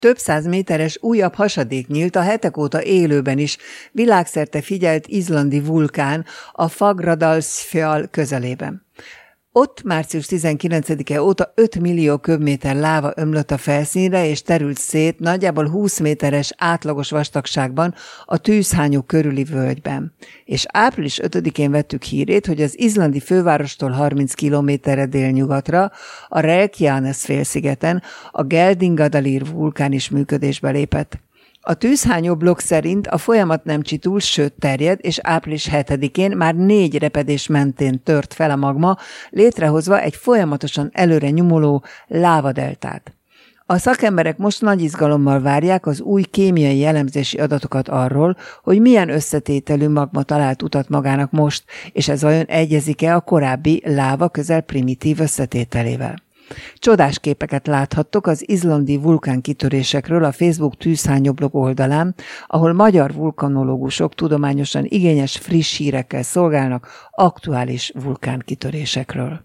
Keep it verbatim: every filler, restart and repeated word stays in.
Több száz méteres újabb hasadék nyílt a hetek óta élőben is világszerte figyelt izlandi vulkán, a Fagradalsfjall közelében. Ott március tizenkilencedike óta öt millió köbméter láva ömlött a felszínre, és terült szét nagyjából húsz méteres átlagos vastagságban a tűzhányó körüli völgyben. És április ötödikén vettük hírét, hogy az izlandi fővárostól harminc kilométerre délnyugatra, a Reykjanes félszigeten a Geldingadalír vulkán is működésbe lépett. A tűzhányó blog szerint a folyamat nem csitul, sőt terjed, és április hetedikén már négy repedés mentén tört fel a magma, létrehozva egy folyamatosan előre nyomuló lávadeltát. A szakemberek most nagy izgalommal várják az új kémiai elemzési adatokat arról, hogy milyen összetételű magma talált utat magának most, és ez vajon egyezik-e a korábbi láva közel primitív összetételével. Csodás képeket láthattok az izlandi vulkánkitörésekről a Facebook tűzhányó blog oldalán, ahol magyar vulkanológusok tudományosan igényes friss hírekkel szolgálnak aktuális vulkánkitörésekről.